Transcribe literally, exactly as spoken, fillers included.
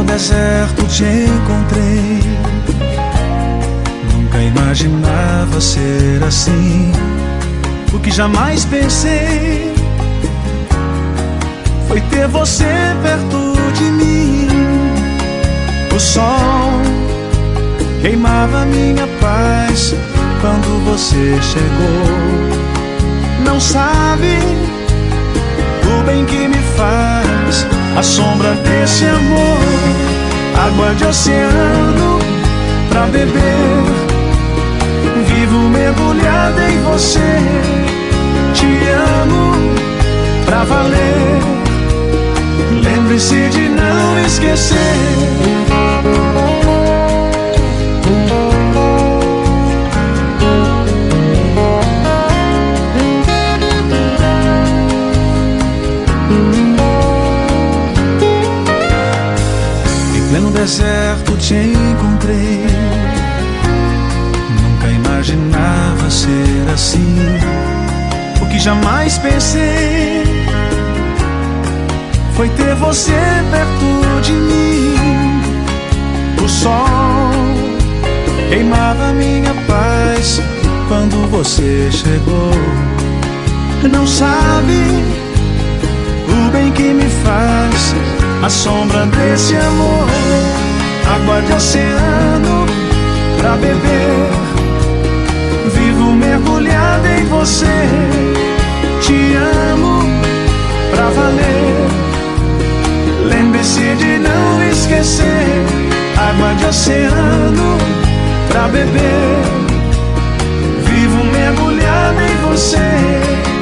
deserto te encontrei. Nunca imaginava ser assim. O que jamais pensei foi ter você perto de mim. O sol queimava minha paz quando você chegou. Não sabe o bem que me faz a sombra desse amor. Água de oceano pra beber, vivo mergulhada em você. Te amo pra valer, lembre-se de não esquecer. No deserto te encontrei. Nunca imaginava ser assim. O que jamais pensei foi ter você perto de mim. O sol queimava minha paz quando você chegou. Não sabe o bem que me faz a sombra desse amor. Água de oceano pra beber, vivo mergulhada em você. Te amo pra valer, lembre-se de não esquecer. Água de oceano pra beber, vivo mergulhada em você.